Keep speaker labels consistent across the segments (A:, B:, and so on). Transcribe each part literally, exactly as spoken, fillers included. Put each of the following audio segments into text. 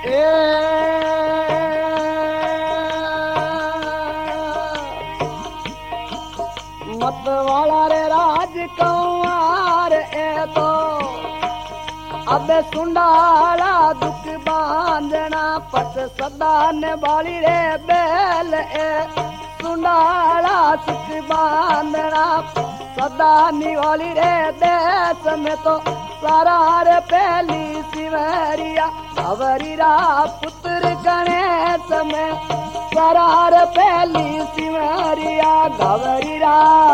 A: मत वाला रे राज कंवार ए तो अब सुंडाला दुख बांधना पट सदा ने बाली रे बैल ए सुंडाला सुख बांधना सदा निवाली रे देश में तो सारा रे पहली सिवरिया अवरीरा पुत्र गणेश में सारा रे पहली सिवरिया गवरीरा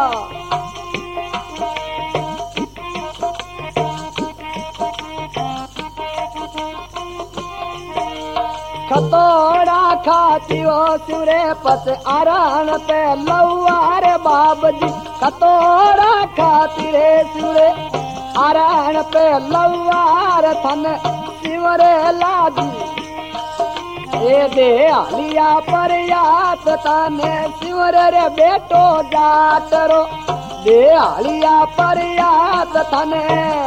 A: खतोड़ा खाती हो सिवरे पस आरान पे लौआर बाबजी खतोड़ा खाती रे सिवरे आरान पे लौआर थन सिवरे लादी ए दे आलिया पर यात ताने सिवरे रे बेटो जाटरो दे आलिया पर यात थने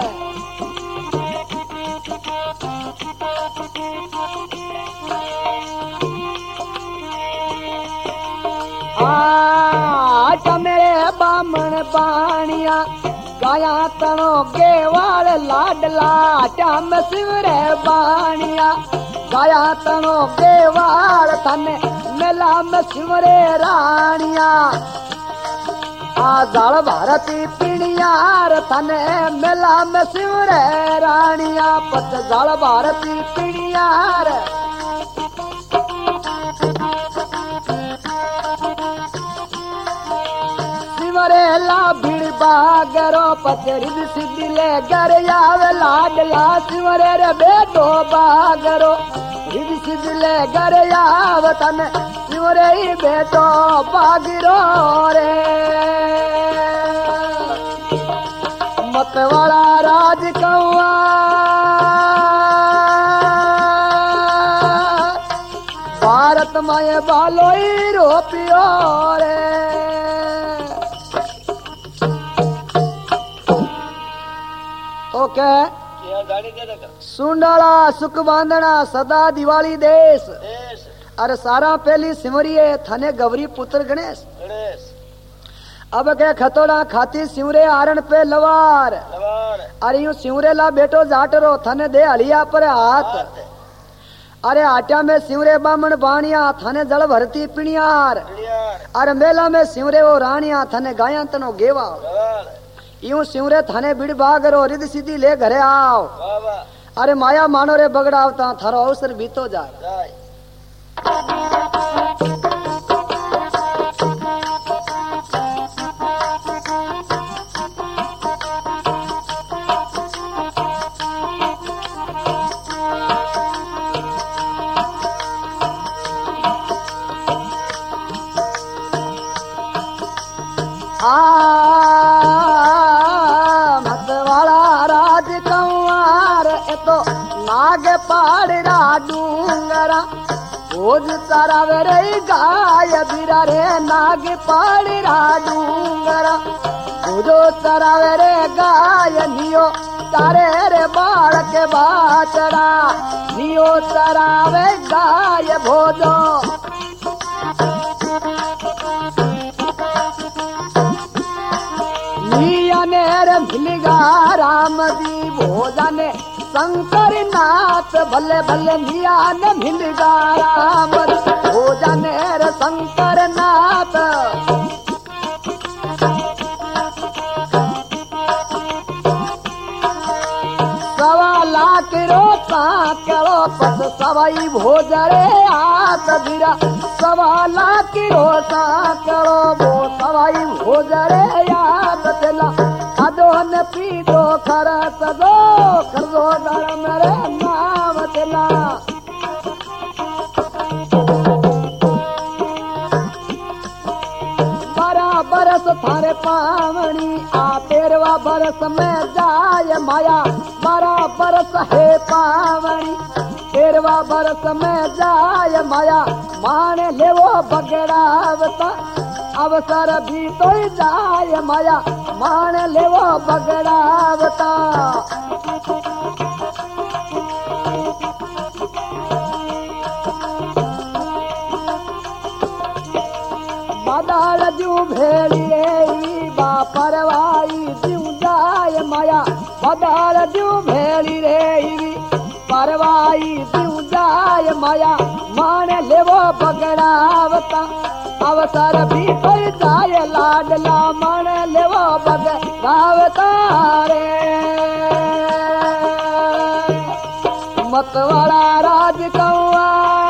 A: आठ मेरे बामण पानिया गाया तनो गेवाल लाडला टम सिवरे बानिया गाया तनो गेवाल थने मेला में सिवरे रानिया आ जाल भारती पिणियार थने मेला में सिवरे रानिया पत जाल भारती पिणियार ला भीड़ बागरो पचरी सिद्धिले घर आवे लाडला सिवरे रे बेटो बागरो रिद सिद्धिले घर आवे तने सिवरे ही बेटो बागिरो रे मत वाला राज कौआ भारत माए बालो ही रोपियो रे ओके सुंडाला सुख बांधना सदा दिवाली देश अरे सारा पहली सिमरिये थने गवरी पुत्र गणेश अब के खतोड़ा खाती सिवरे आरण पे लवार अरे यूं सिवरे ला बेटो जाटरो थने दे हलिया पर हाथ अरे आट्या में सिवरे बामण बाणिया थने जल भरती पिणियार अरे मेला में सिवरे वो रानिया थने गाया तनो गेवा यूं सिवरे थाने बिड़ बागरो रिद सीधी ले घरे आओ अरे माया मानो रे बगड़ावता थारो अवसर बीतो जाए नाग पाड़ा डूंगरा भोज तारा रे गाय बिरा रे नाग पाड़ा डूंगरा भोजो तारा रे गाय नियो तारे रे बाड़ के बाचरा नियो तारावे गाय भोजो निया ने रे मिलगा राम दी भोजने शंकर नाथ भले भले निया न मिलगा राम हो जाने रे शंकर नाथ सवा लाख रोता करो पस सवाई भोज रे आत धीरा सवा लाख रोता करो वो सवाई भोज रे आत चला खादो न पीतो खरा सदो खरदो दर मेरे नाम चला बारह बरस थारे पावनी आ तेरवा बरस में जाय माया बारह बरस है पावनी तेरवा बरस में जाय माया माने लेवो बगड़ावता अवसर भी तो जाय माया मान लेवो बगड़ावता कारवाई दियो जाय माया मान लेवो बगड़ावता अवसर भी पर जाय लाडला मान लेवो बगड़ावता रे मतवाड़ा राज कौआ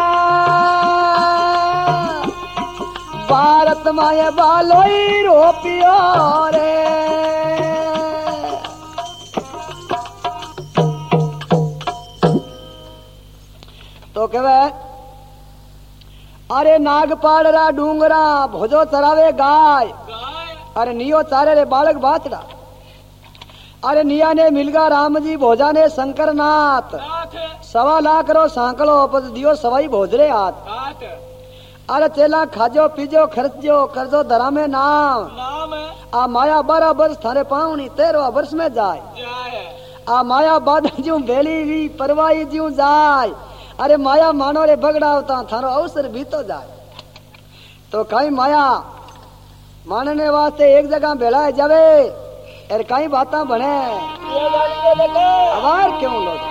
A: भारत माए बालोई रोपियो रे तो कहवे अरे नागपाड़रा डूंगरा भोजो चरावे गाय अरे नियो चारे रे बालक बातड़ा अरे निया ने मिलगा राम जी भोजा ने शंकर नाथ सवा लाख रो सांकलो उपज दियो सवाई भोजरे हाथ अरे चेला खाजो पीजो खर्चो करजो धरा में नाम नाम आ माया बारह वर्ष थारे पावनी तेरह वर्ष में जाए आ माया बाद जू बेली भी परवाई जू जाए अरे माया मानो रे बगड़ा होता थारो अवसर भी तो जाए तो कहीं माया मानने वास्ते एक जगह बेला जावे अरे कई बातें बने आवार क्यों लोग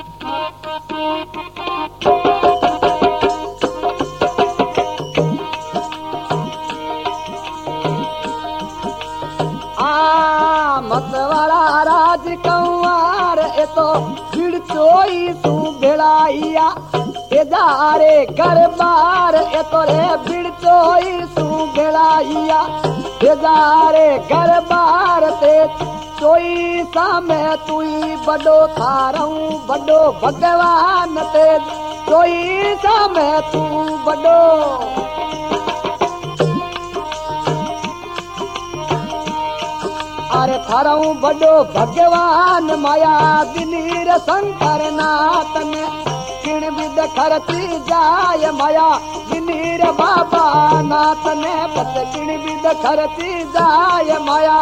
A: आ मतवाड़ा राज कंवार ए तो भीड़ चोई तू भेड़ाइया ए जारे घर बार ए तो रे भीड़ चोई तू भेड़ाइया ए जारे घर बार ते चोई सामे तुई बड़ो थारऊ बड़ो भगवान ते चोई सामे तू बड़ो अरे थारऊ बड़ो भगवान माया दिनीर शंकर नाथ ने किण विद खरती जाय माया दिनीर बाबा नाथ ने पत किण विद खरती जाय माया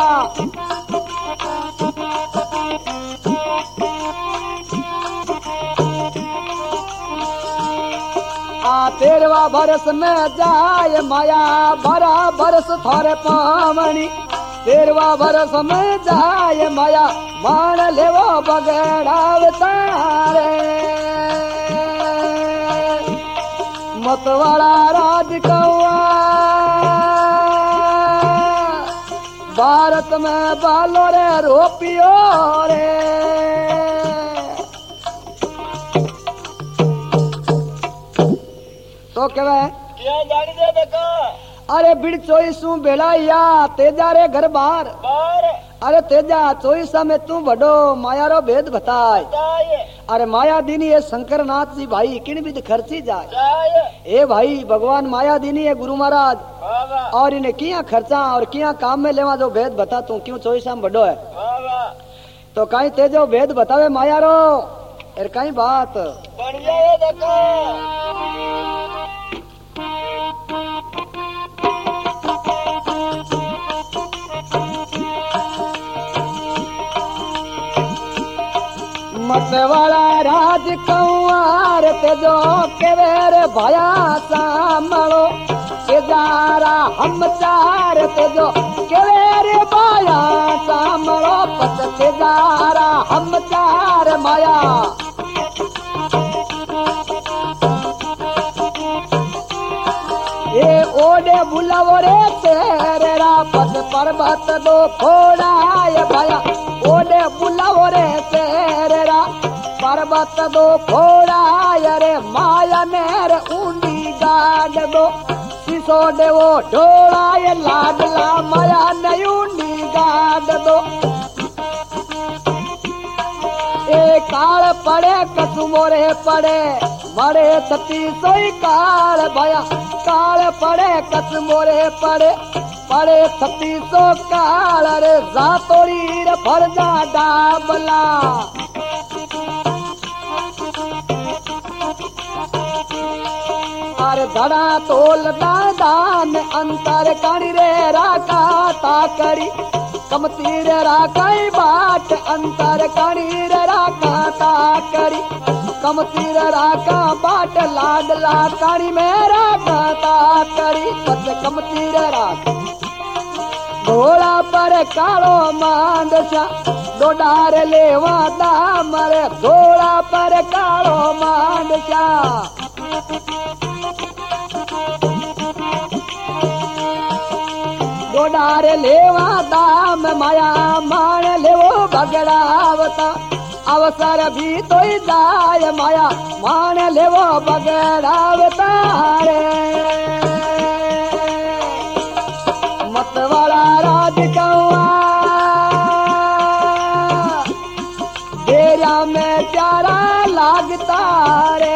A: आ तेरवा बरस में जाय माया बरा बरस थारे पावनी तेरवा बरस में जाय माया मान लेवो बगड़ावतारे मतवाड़ा राज कौआ भारत में बालो रे रोपियो रे तो कहवे क्या जानी दे देखा अरे बिड़ चोईसू बेलाइया तेजा रे घर बार अरे तेजा चोईसा में तू बड़ो माया रो भेद बताए अरे माया दीनी है शंकर नाथ जी भाई किन भी खर्ची जाए ए भाई भगवान माया दीनी है गुरु महाराज और इन्हें किया खर्चा और किया काम में लेवा जो भेद बता तू क्यों चोईसा में बड़ो है तो कहीं तेजो भेद बतावे माया रो एर कहीं बात बढ़िया देखो मतवाड़ा राज कंवार तेजो केवेर भाया सामलो तेजारा हम चार तेजो केवेर भाया सामलो पत तेजारा हम चार माया ए ओडे बुलावो रे तेरा पद पर्वत दो फोड़ाए भाया ओडे बुलावो रे तेरा पर्वत दो फोड़ाए रे माया नेर ऊंडी गाड़ दो सिसोडे वो ढोड़ाए लाडला माया ने ऊंडी गाड़ दो ए काल पड़े कसुमोरे पड़े मरे सती सोई काल भया काल पड़े कसुमोरे पड़े पड़े सती सो काल रे जातोरी रे फरजा डाबला अरे धड़ा तोल दान अंतर करी रे राका ताकरी कमती रे राकाई बाट अंतर करी रे राका ताकरी कमती रे राका बाट लाडला करी मेरा काता करी पत कमती रे राका घोड़ा पर कालो मांडसा डोडार लेवा दाम रे धोड़ा पर कालो मांडचा डोडार लेवा दाम माया मान लेवो बगड़ावता अवसर भी तो जाय माया मान लेवो बगड़ावता रे मतवाला राज कौआ डेरा में चारा लागता रे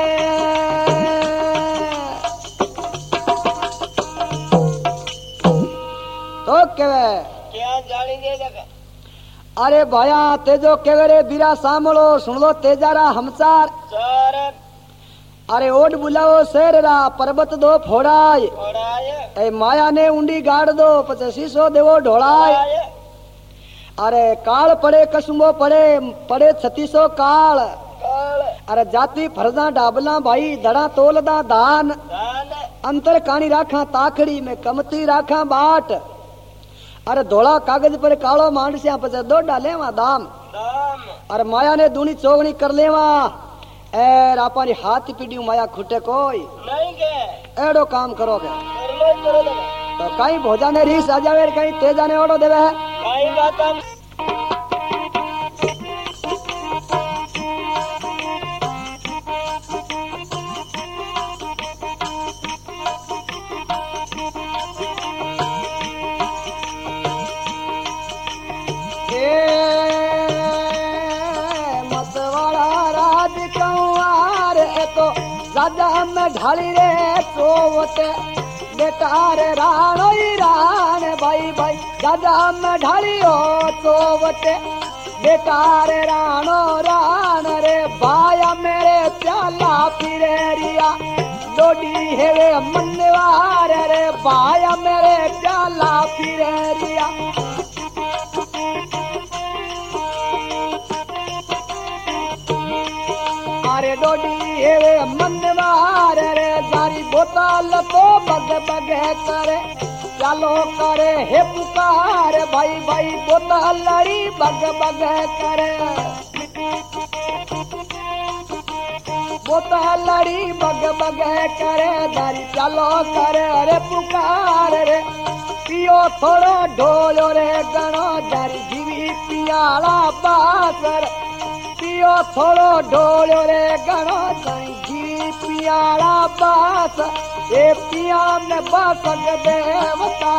A: तो केवे
B: क्या जानेंगे जगह
A: अरे भया तेजो केवरे बीरा सामलो सुन लो तेजारा हमसार
B: चार
A: अरे ओड बुलाओ शेररा पर्वत दो फोड़ाय
B: फोड़ाय
A: ए माया ने उंडी गाड़ दो पचे शीशो देवो ढोड़ाय अरे काल पड़े कसुमो पड़े पड़े छत्तीसो काल
B: काल
A: अरे जाति फरजा डाबला भाई दड़ा तोलदा दान
B: दान
A: अंतर कानी राखा ताखड़ी में कमती राखा बाट अरे धोला कागज पर कालो मांडसिया पचे दो डाले वहां दाम
B: दाम
A: अरे माया ने दूनी चौगनी कर लेवा एर आपानी हाथ पीड़ी माया खुटे कोई
B: नहीं के
A: एड़ो काम करोगे
B: कर लो करो दे
A: तो कहीं भोजा ने रीस आ जावे कहीं तेजा ने ओडो देवे है
B: काई बात हम
A: राजा में ढाली रे सोवते बेकार राणो रान भाई भाई राजा में ढाली हो सोवते बेकार राणो रान रे भाया मेरे प्याला फिरे रिया डोडी हेवे मनवार रे भाया मेरे प्याला फिरे रिया अरे डोडी हेवे मनवार रे जारी बोतल तो बग बग करे चलो करे हे पुकार भाई भाई बोतल लड़ी बग बग करे बोतल लड़ी बग बग करे जारी चलो करे रे पुकार रे पियो थोड़ो ढोलो रे गणो जारी जीवी पियाला बासर पियो थोड़ो ढोलो रे गणो जारी जीवी पियाला बास ए पिया में बासक देवता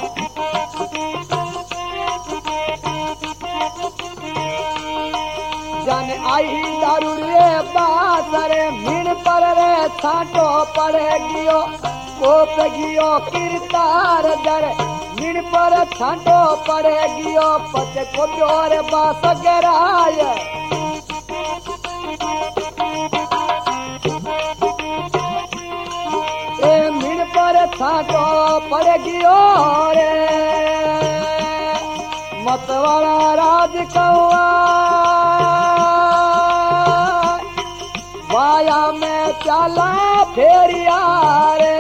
A: जन आई दारू रे बास रे मिन पर रे छाटो पड़े गियो कोप गियो किरतार दर मिन पर छाटो पड़े गियो पचे को जोर बास गराय ए मिन पर छाटो पड़े गियो रे मतवाला राज कौआ वाया में चाला फेरिया रे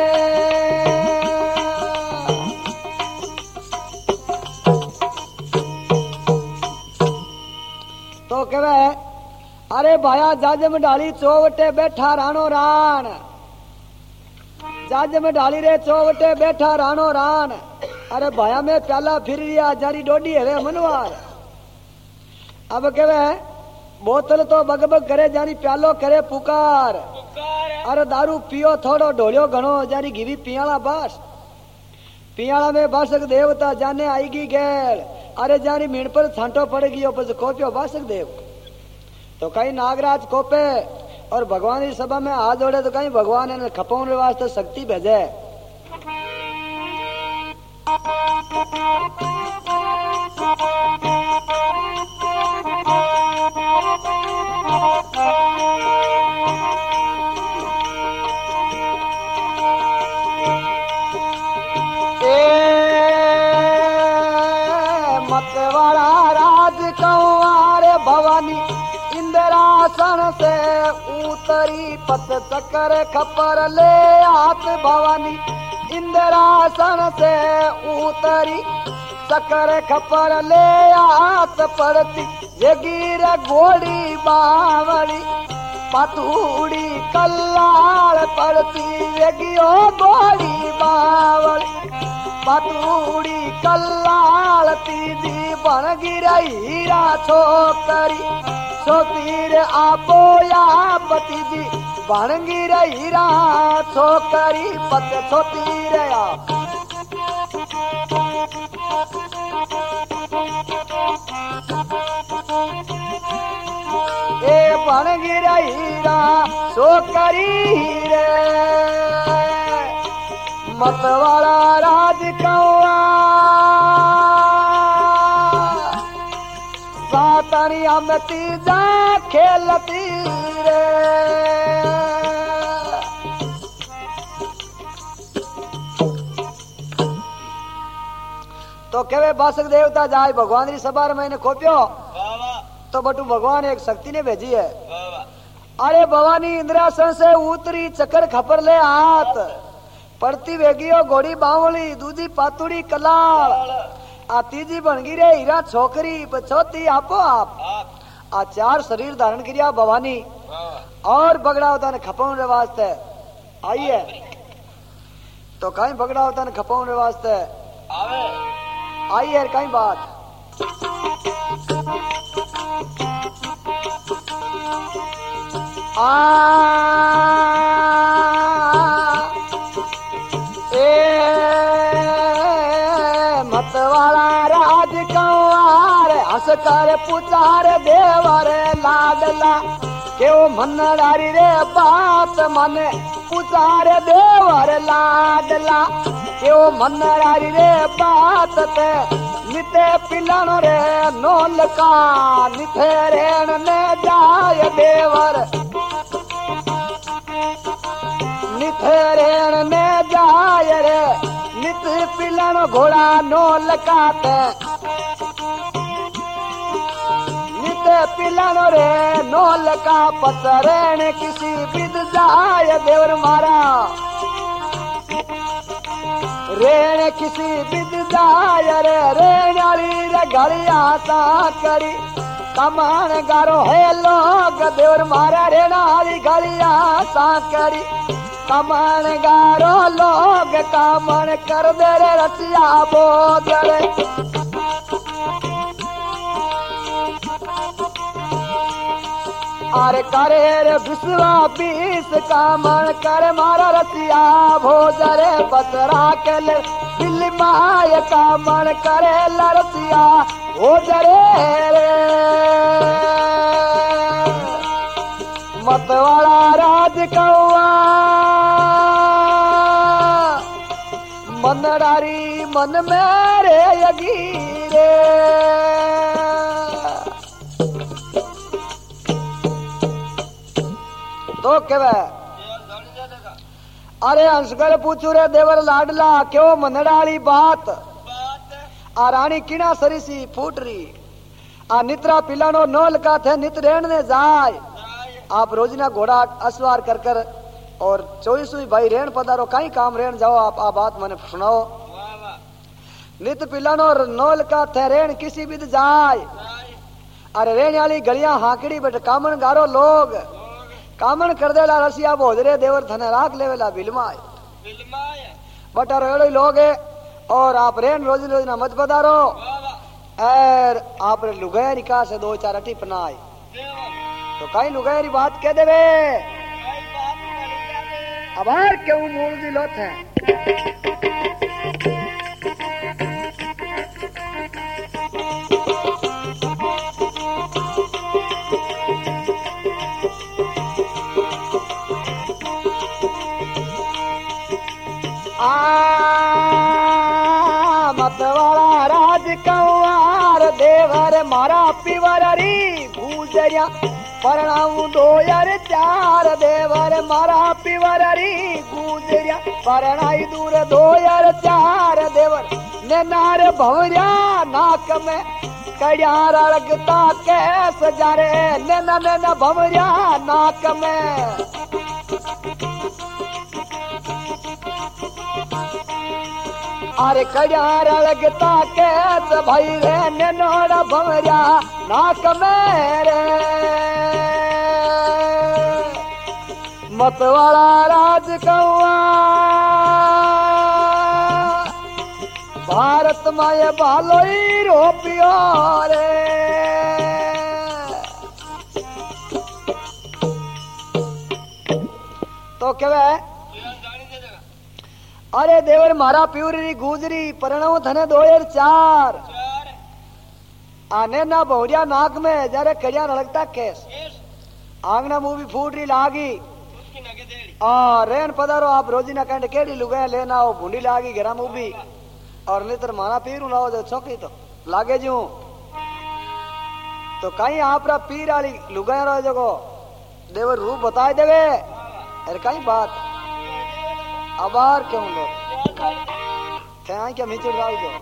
A: तो कहे अरे भाया जज में डाली चौवटे बैठा रानो रान जज में डाली रे चौवटे बैठा रानो रान अरे भाया में प्याला फिर रिया जारी डोडी है मनवार अब कहे बोतल तो बग बग करे जारी प्यालो करे पुकार अरे दारू पियो थोड़ो ढोलियो घणो जारी घीवी पियाला बस पियाला में बासक देवता जाने आईगी गेल अरे जारी मीण पर छांटो पड़ गयो बस कोपियो बासक देव तो कहीं नागराज कोपे और भगवान की सभा में हाथ जोड़े तो कहीं भगवान ने खपाने वास्ते शक्ति भेजे मतवाला राज कंवार भवानी इंद्रासन से उतरी पत चकर खपर ले हाथ भवानी इंद्रासन से उतरी चकर खपर ले हाथ पड़ती वेगी रे घोड़ी बावली पातूड़ी कल्लाल पड़ती वेगी ओ घोड़ी बावली पातूड़ी कल्लाल तीजी बन गिरा हीरा छोकरी छोतीर आपो या पति जी बन गिरा हीरा छोकरी पत छोतीर आप ए बन गिरा हीरा छोकरी रे मतवाला राज कौआ सातनी अमती जा खेलती रे तो केवे बासक देवता जाए भगवान री सभा मैंने खोप्यो तो बटू भगवान एक शक्ति ने भेजी है। अरे भवानी इंद्रासन से उतरी चक्कर खपर ले हाथ पड़ती वेगियो घोड़ी बावली दूजी पातुड़ी कलाल आ तीजी बनगी रे हीरा छोकरी चौथी आपो आप आ चार शरीर धारण किया भवानी और बगड़ा होता ने खपाउन रे वास्ते आइए तो कहीं बगड़ा होता ने खपाउन रे वास्ते आइए कहीं बात आ मतवाला राज कंवार हस कर पुचार देवर लाडला क्यों मनरारी रे बात मन पुचार देवर लाडला क्यों मनरारी रे बात ते निते पिलानो रे नोलका निथे रेण ने जाय देवर निथे रेण ने जाय रे नित पिलन घोड़ा नो लकाते नित पिलन रे नो लका पसरेण किसी विद जाय देवर मारा रेण किसी विद जाय रे रेणाली रे घड़िया सा करी कमान गारो है लोग देवर मारा रेणाली घड़िया सा करी कमान गारो लोग कामन कर दे रे रसिया बोझरे अरे करे रे विश्वा बीस कामन कर मारा रसिया भोजरे बतरा के ले दिल्ली माय कामन करे लरसिया भोजरे रे मतवाला राज कौआ मनरारी मन मेरे यगीरे तो केवे अरे हंसकर पूछू रे देवर लाडला क्यों मनराली बात आ रानी किना सरीसी फूटरी आ नित्रा पिलानो नोल का थे नित रेण ने जाय आप रोजना घोड़ा असवार कर कर और चौबीसवीं भाई रेण पधारो कहीं काम रेण जाओ आप आ बात मैंने सुनाओ नित पिलानो नोल का थे रेण किसी भी जाय अरे रेण वाली गलियां हाकड़ी बट कामन गारो लोग कामन कर देला रसिया भोजरे देवर धन राख लेवेला बिलमाय बट अरे लोग है और आप रेण रोज रोजना मत पधारो और आप लुगाया निकाह से दो चार अटी पनाए तो कहीं लुगाया बात कह देवे अबार क्यों मूल जी लोथ है आ मतवाला राज कंवार देवर मारा पिवरी भूजरिया परणाऊ दो यार चार देवर मारा पिवरी गुजरिया परणाई दूर दो यार चार देवर ने नार भवरिया नाक में कड़ियार लगता कैस जा रे नैना नैना भवरिया नाक में अरे कड़ियार लगता कैस भाई रे नैनोड़ा भवरिया नाक मेरे मतवाला राज कौआ भारत माए भालोई रोपियो रे तो केवे अरे देवर मारा प्यूरी गुजरी परણव थने दो हजार चार आने ना बहुरिया नाक में जरे कड़िया रड़कता केस आंगना मूवी फूट रही लागी आ रेन पधारो आप रोजी ना कंड केड़ी लुगाया लेना हो भूंडी लागी घरा मूवी और नितर माना पीर लाओ जो छोकी तो लागे जू तो कहीं आप पीर वाली लुगाया रहो जो देवर रूप बताए देवे अरे कहीं बात आभार क्यों लोग थे क्या मीचड़ डाल दो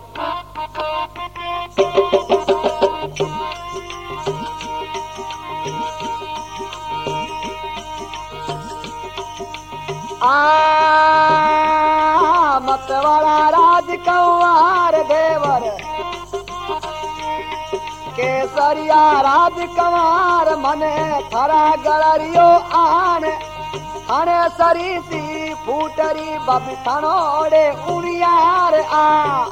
A: आ मतवाला राज कंवार देवर केसरिया राज कंवार मने थरा गलरियो आन थाने सरीसी फूटरी बाबी थानोड़े उड़ियार आ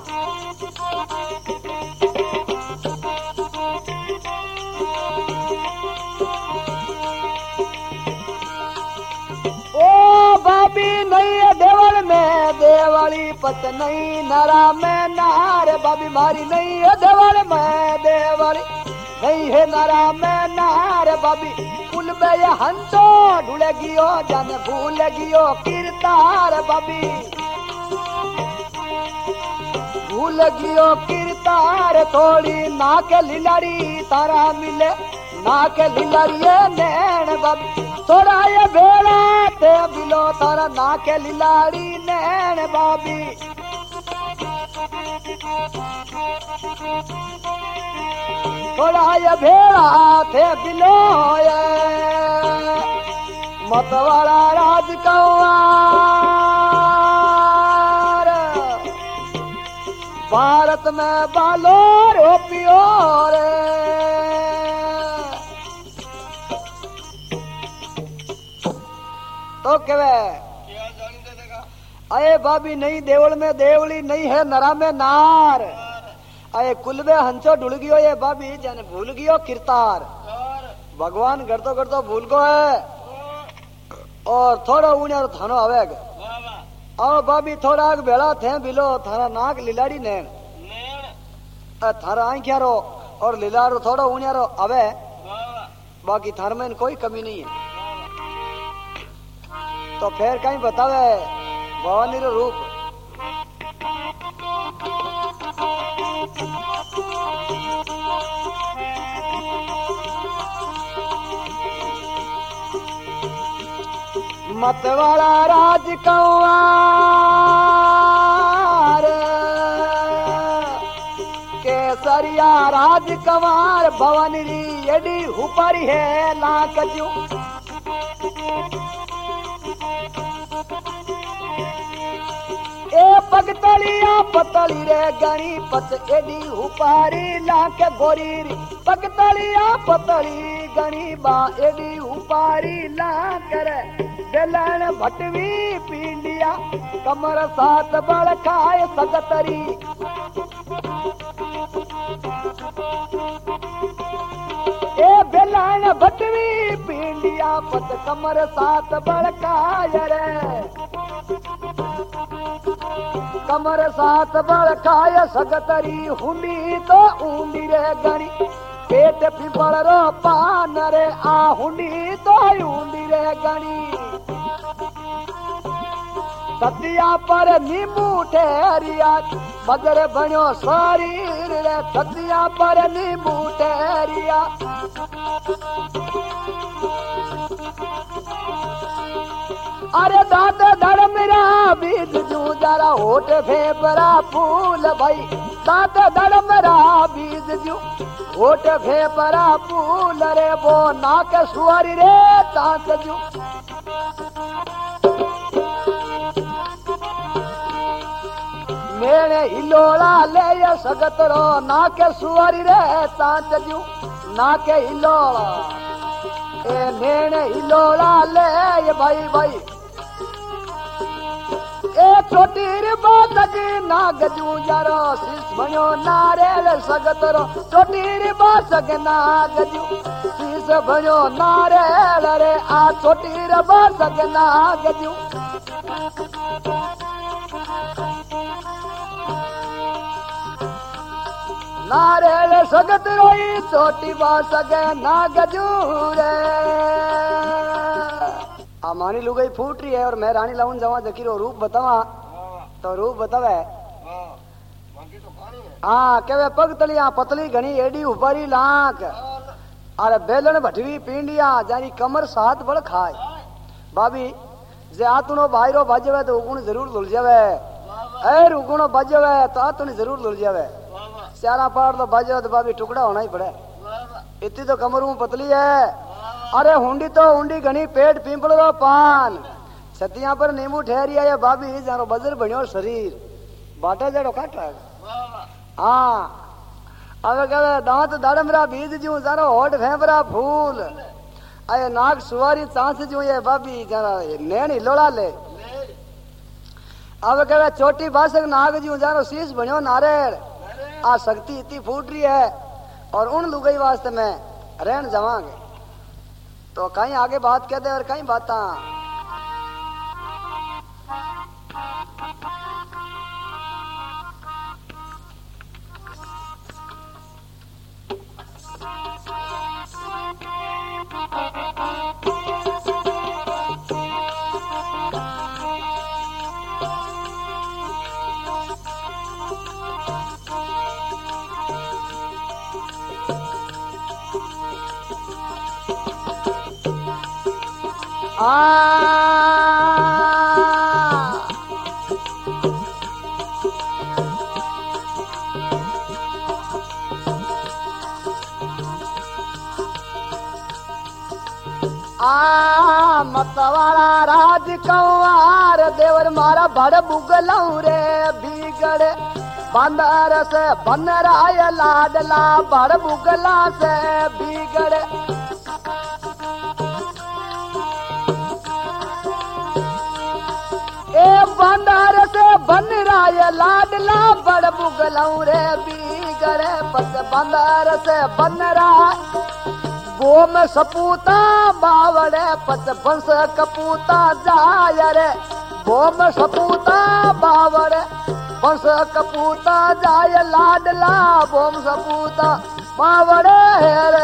A: बाबी नहीं है देवल में देवली पत नहीं नरा में नार बाबी मारी नहीं है देवल में देवली नहीं है नरा में नार बाबी कुल में ये हंसो ढूलेगियो जाने भूलेगियो किरतार बाबी भूलेगियो किरतार थोड़ी नाक लिलारी तारा मिले नाक लिलारिये नैन बाबी थोड़ा ये भेड़ा ते बिलो तारा नाके लिलाड़ी नैन बाबी थोड़ा ये भेड़ा थे बिलो ये मतवाला राज कंवार भारत में बालो रोपियो रे तो केवे अये बाबी नहीं देवल में देवली नहीं है नरा में नार अये कुल में हंसो ढुल गयो ये बाबी जाने भूल गयो किरतार भगवान करतो करतो भूल गो है और थोड़ा ऊनिया थानो आवेग आओ बाबी थोड़ा बेड़ा थे बिलो थारा नाक लिलाड़ी नैन थारा आंखिया रो और लिलारो थोड़ा ऊनिया रो आवे बाकी थार में कोई कमी नहीं है तो फिर कहीं बतावे भवानी रो रूप मतवाला राज कंवार केसरिया राज कंवार भवानी एडी ऊपरी है लाख जू ए पगतलिया पतली रे गणी पत एडी उपारी लाख गोरी पगतलिया पतली गणी बा एडी उपारी लाख रे बेलन भटवी पींडिया कमर सात बड़ खाए सगतरी ए बेलन भटवी पींडिया पत कमर सात बड़ खाए रे कमर सात बड़ खाए सगतरी हुंडी तो ऊंडी रे गणी पेट पिपड़ रो पान रे आ हुंडी तो ऊंडी रे गणी सतिया पर नींबू ठहरिया बजर बनो शरीर रे सतिया पर नींबू ठहरिया अरे दाद धर्म रा बीज जू जरा होठ फेफरा फूल भाई दाद धर्म रा बीज जू होठ फेफरा फूल रे वो नाक सुअरी रे ताक जू मेरे हिलोड़ा ले सगतरो नाक सुअरी रे ताक जू नाके हिलोड़ा ए नेण हिलोड़ा ले ये भाई भाई ए छोटीर बासक ना गजू यारो शीश भयो नारेल सगतरो छोटीर बासक ना गजू शीश भयो नारेल रे आ छोटीर बासक ना गजू नारेल सगत रोई छोटी बासक ना गजू रे मानी लुगाई फूट रही है और मैं रानी लाऊं जावा जकीरो रूप बतावा तो रूप बतावे हाँ केवे पग तलिया पतली घनी एडी उपारी लाख अरे बेलन भटवी पींडिया जानी कमर साथ बड़ खाए भाभी जे आतुनो बाहरो बाजवे तो उगुण जरूर धुल जावे ए उगुणो बाजवे तो आतुनी जरूर धुल जावे चारा पार तो बाजवे तो भाभी टुकड़ा होना ही पड़े इतनी तो कमर में पतली है अरे हुंडी तो हुंडी घनी पेट पिंपलो पान छतिया पर नींबू ठहरिया ये भाभी जानो बजर बनियो शरीर बाटा जड़ो काट हाँ अब कहे दांत दाड़मरा बीज जू जानो होठ फेंपरा फूल अये नाक सुवारी चांस जू ये भाभी जाना नैन हिलोड़ा ले अब कहे छोटी बासक नाग जू जानो शीश बनियो नारेल आ शक्ति इतनी फूट रही है और उन लुगई वास्ते में रहन जावांगे तो कहीं आगे बात कहते और कहीं बात आ मतवाड़ा राज कंवार देवर मारा बड़ बुगलाऊ रे बिगड़ बंदर से बनराय लाडला बड़ बुगला से बिगड़ ए बंदर से बनराय लाडला बड़ बुगलाऊ रे बिगड़ बस बंदर से बनराय वो में सपूता बावड़े पच बंस कपूता जाय रे वो में सपूता बावड़े बंस कपूता जाय लाडला वो में सपूता बावड़े रे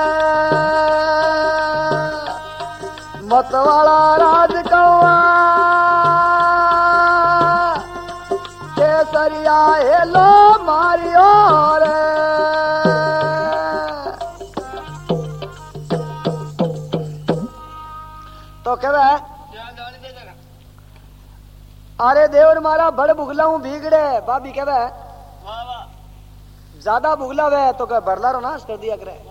A: मतवाड़ा राज कौआ केसरिया हेलो मारियो रे तो कहे अरे देवर मारा बड़ बुगला हूँ भीगड़े भाभी कहे ज्यादा बुगला वे तो कहे बरला रो नाश कर दिया करे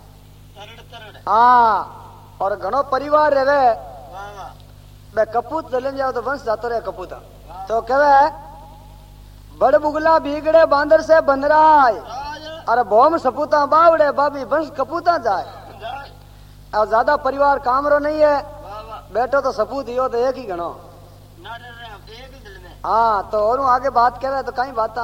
A: हाँ और घणो परिवार रहे बे कपूत चले जाओ तो वंश जातो रहे कपूता तो कहे बड़ बुगला भीगड़े बांदर से बंदराय अरे बोम सपूता बावड़े भाभी वंश कपूता जाए और ज्यादा परिवार कामरो नहीं है बैठो तो सपूत हो तो एक ही गणो हाँ तो और आगे बात कर रहे तो कहीं बात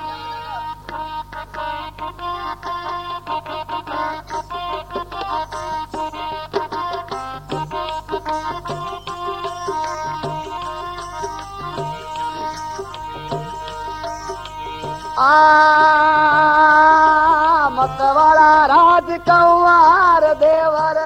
A: आ मतवाड़ा राज कंवार देवर